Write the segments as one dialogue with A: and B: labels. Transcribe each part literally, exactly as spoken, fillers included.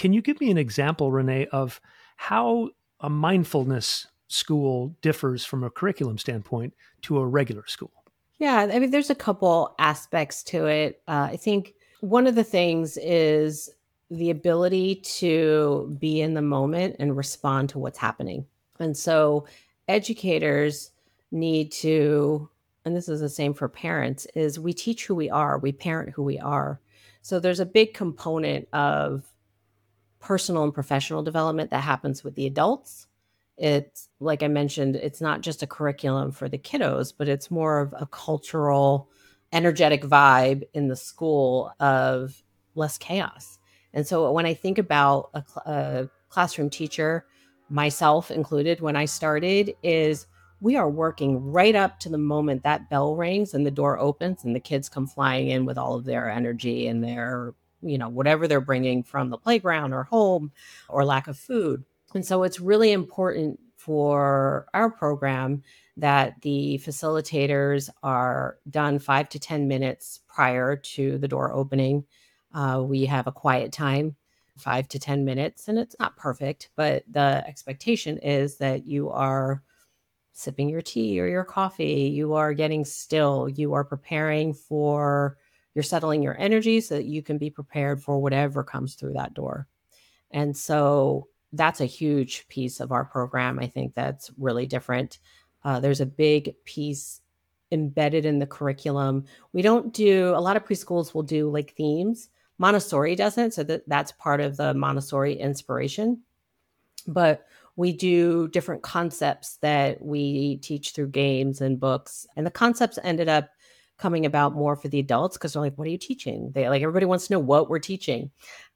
A: Can you give me an example, Renee, of how a mindfulness school differs from a curriculum standpoint to a regular school?
B: Yeah, I mean, there's a couple aspects to it. Uh, I think one of the things is the ability to be in the moment and respond to what's happening. And so educators need to, and this is the same for parents, is we teach who we are, we parent who we are. So there's a big component of personal and professional development that happens with the adults. It's like I mentioned, it's not just a curriculum for the kiddos, but it's more of a cultural, energetic vibe in the school of less chaos. And so when I think about a, cl- a classroom teacher, myself included, when I started, is we are working right up to the moment that bell rings and the door opens and the kids come flying in with all of their energy and their, you know, whatever they're bringing from the playground or home or lack of food. And so it's really important for our program that the facilitators are done five to ten minutes prior to the door opening. Uh, we have a quiet time, five to ten minutes, and it's not perfect, but the expectation is that you are sipping your tea or your coffee, you are getting still, you are preparing for, you're settling your energy so that you can be prepared for whatever comes through that door. And so that's a huge piece of our program. I think that's really different. Uh, there's a big piece embedded in the curriculum. We don't do, a lot of preschools will do like themes. Montessori doesn't. So that, that's part of the Montessori inspiration. But we do different concepts that we teach through games and books. And the concepts ended up coming about more for the adults because they're like, what are you teaching? They like, everybody wants to know what we're teaching.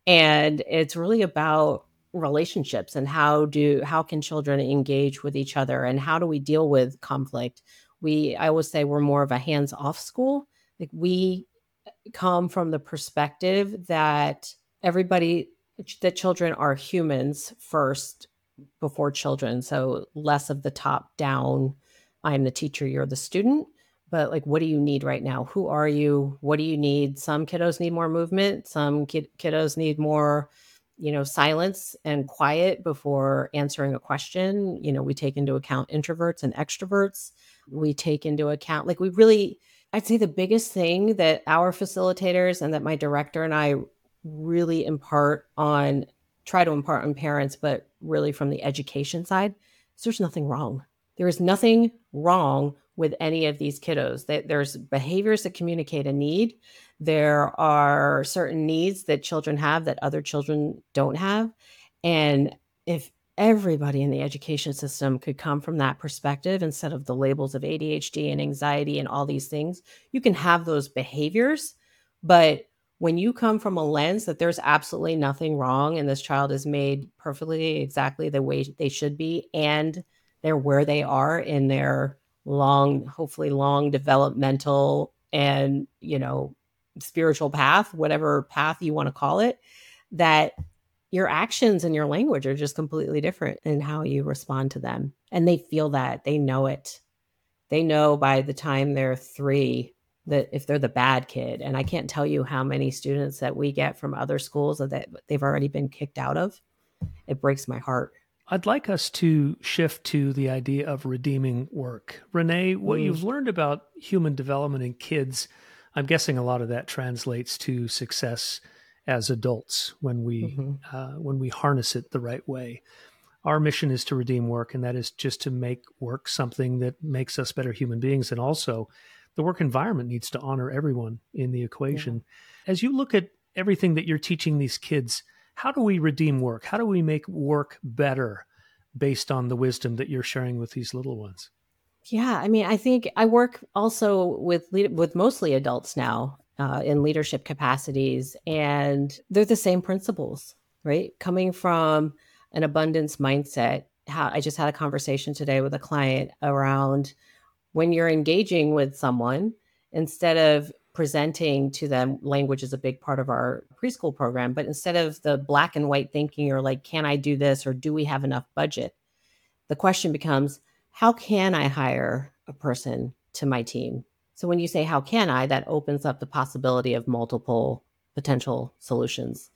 B: And it's really about relationships and how do how can children engage with each other and how do we deal with conflict. We I always say we're more of a hands-off school. Like we come from the perspective that everybody that children are humans first before children. So less of the top down, I'm the teacher, you're the student. But like, what do you need right now? Who are you? What do you need? Some kiddos need more movement. Some kid- kiddos need more, you know, silence and quiet before answering a question. You know, we take into account introverts and extroverts. We take into account, like, we really, I'd say the biggest thing that our facilitators and that my director and I really impart on, try to impart on parents, but really from the education side, is there's nothing wrong. There is nothing wrong with any of these kiddos. There's behaviors that communicate a need. There are certain needs that children have that other children don't have. And if everybody in the education system could come from that perspective instead of the labels of A D H D and anxiety and all these things, you can have those behaviors. But when you come from a lens that there's absolutely nothing wrong and this child is made perfectly exactly the way they should be, and they're where they are in their long, hopefully long developmental and, you know, spiritual path, whatever path you want to call it, that your actions and your language are just completely different in how you respond to them. And they feel that, they know it. They know by the time they're three that if they're the bad kid, and I can't tell you how many students that we get from other schools that they've already been kicked out of. It breaks my heart.
A: I'd like us to shift to the idea of redeeming work. Renee, what mm. you've learned about human development in kids, I'm guessing a lot of that translates to success as adults when we mm-hmm. uh, when we harness it the right way. Our mission is to redeem work, and that is just to make work something that makes us better human beings. And also, the work environment needs to honor everyone in the equation. Yeah. As you look at everything that you're teaching these kids, how do we redeem work? How do we make work better based on the wisdom that you're sharing with these little ones?
B: Yeah, I mean, I think I work also with with mostly adults now uh, in leadership capacities, and they're the same principles, right? Coming from an abundance mindset. How I just had a conversation today with a client around when you're engaging with someone, instead of presenting to them, language is a big part of our preschool program, but instead of the black and white thinking or like, can I do this or do we have enough budget? The question becomes, how can I hire a person to my team? So when you say, how can I, that opens up the possibility of multiple potential solutions.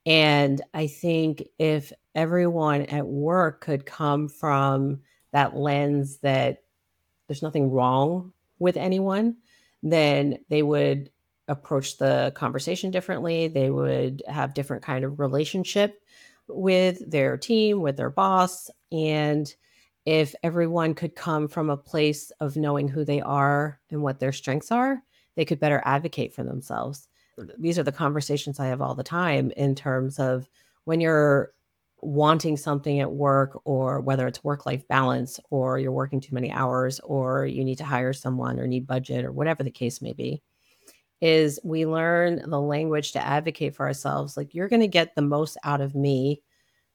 B: And I think if everyone at work could come from that lens that there's nothing wrong with anyone, then they would approach the conversation differently. They would have different kind of relationship with their team, with their boss. And if everyone could come from a place of knowing who they are and what their strengths are, they could better advocate for themselves. These are the conversations I have all the time in terms of when you're wanting something at work, or whether it's work-life balance, or you're working too many hours, or you need to hire someone or need budget, or whatever the case may be, is we learn the language to advocate for ourselves. Like, you're going to get the most out of me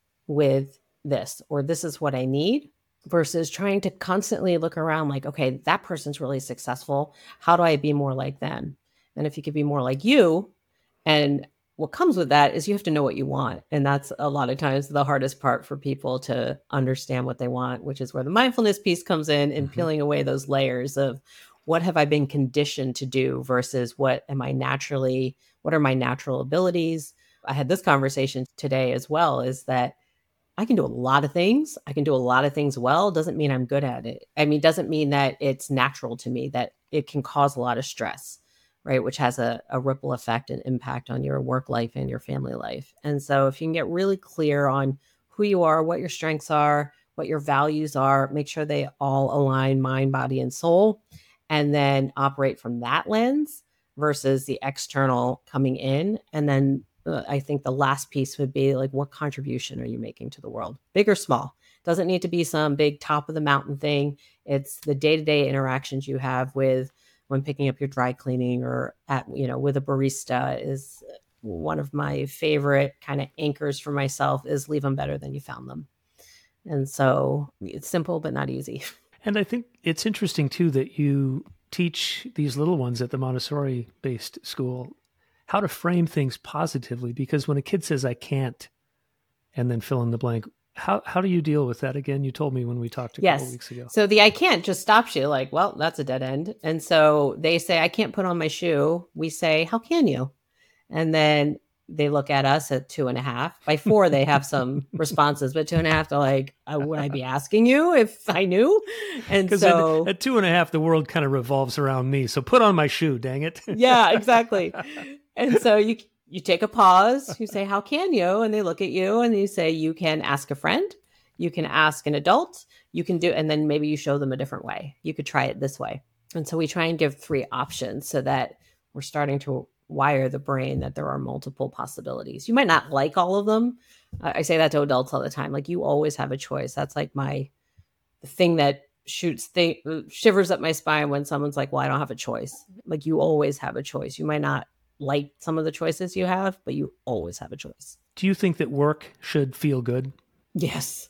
B: with this, or this is what I need, versus trying to constantly look around like, okay, that person's really successful. How do I be more like them? And if you could be more like you, and what comes with that is you have to know what you want. And that's a lot of times the hardest part for people to understand what they want, which is where the mindfulness piece comes in, and mm-hmm. peeling away those layers of what have I been conditioned to do versus what am I naturally, what are my natural abilities? I had this conversation today as well, is that I can do a lot of things. I can do a lot of things well. Doesn't mean I'm good at it. I mean, doesn't mean that it's natural to me, that it can cause a lot of stress, right? Which has a, a ripple effect and impact on your work life and your family life. And so if you can get really clear on who you are, what your strengths are, what your values are, make sure they all align mind, body, and soul, and then operate from that lens versus the external coming in. And then uh, I think the last piece would be like, what contribution are you making to the world? Big or small? Doesn't need to be some big top of the mountain thing. It's the day-to-day interactions you have with when picking up your dry cleaning, or at, you know, with a barista is one of my favorite kind of anchors for myself, is leave them better than you found them. And so it's simple, but not easy.
A: And I think it's interesting too, that you teach these little ones at the Montessori based school how to frame things positively, because when a kid says, I can't, and then fill in the blank, How how do you deal with that again? You told me when we talked a
B: yes.
A: couple weeks ago.
B: So the I can't just stops you like, well, that's a dead end. And so they say, I can't put on my shoe. We say, how can you? And then they look at us at two and a half. By four, they have some responses, but two and a half, they're like, uh, would I be asking you if I knew? And so
A: at, at two and a half, the world kind of revolves around me. So put on my shoe, dang it.
B: Yeah, exactly. And so you You take a pause, you say, how can you? And they look at you and you say, you can ask a friend, you can ask an adult, you can do, and then maybe you show them a different way. You could try it this way. And so we try and give three options so that we're starting to wire the brain that there are multiple possibilities. You might not like all of them. I say that to adults all the time. Like, you always have a choice. That's like my, the thing that shoots th- shivers up my spine when someone's like, well, I don't have a choice. Like, you always have a choice. You might not like some of the choices you have, but you always have a choice.
A: Do you think that work should feel good?
B: Yes.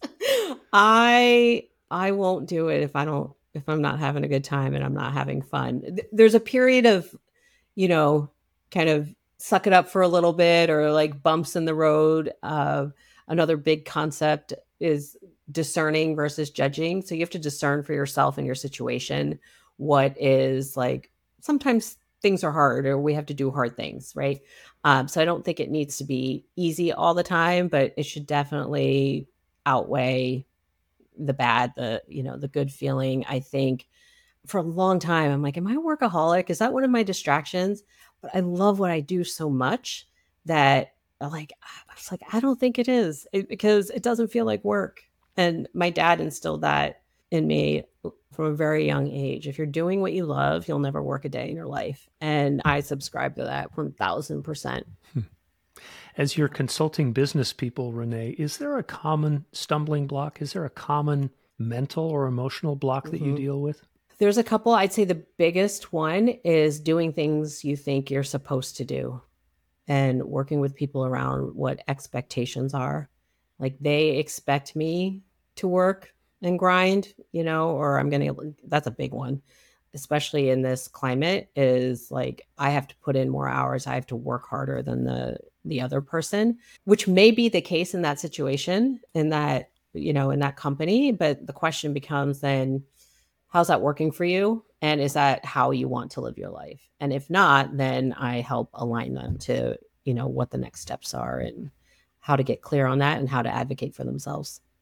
B: I I won't do it if I don't if I'm not having a good time and I'm not having fun. There's a period of, you know, kind of suck it up for a little bit, or like bumps in the road. Uh, another big concept is discerning versus judging. So you have to discern for yourself and your situation what is like, sometimes things are hard, or we have to do hard things, right? Um, so I don't think it needs to be easy all the time, but it should definitely outweigh the bad, the, you know, the good feeling. I think for a long time, I'm like, am I a workaholic? Is that one of my distractions? But I love what I do so much that like, I was like, I don't think it is, it, because it doesn't feel like work. And my dad instilled that in me from a very young age. If you're doing what you love, you'll never work a day in your life. And I subscribe to that one thousand percent.
A: As you're consulting business people, Renee, is there a common stumbling block? Is there a common mental or emotional block that mm-hmm. you deal with?
B: There's a couple. I'd say the biggest one is doing things you think you're supposed to do, and working with people around what expectations are. Like, they expect me to work and grind, you know, or I'm going to, that's a big one, especially in this climate, is like, I have to put in more hours. I have to work harder than the, the other person, which may be the case in that situation, in that, you know, in that company. But the question becomes then, how's that working for you? And is that how you want to live your life? And if not, then I help align them to, you know, what the next steps are. And how to get clear on that and how to advocate for themselves.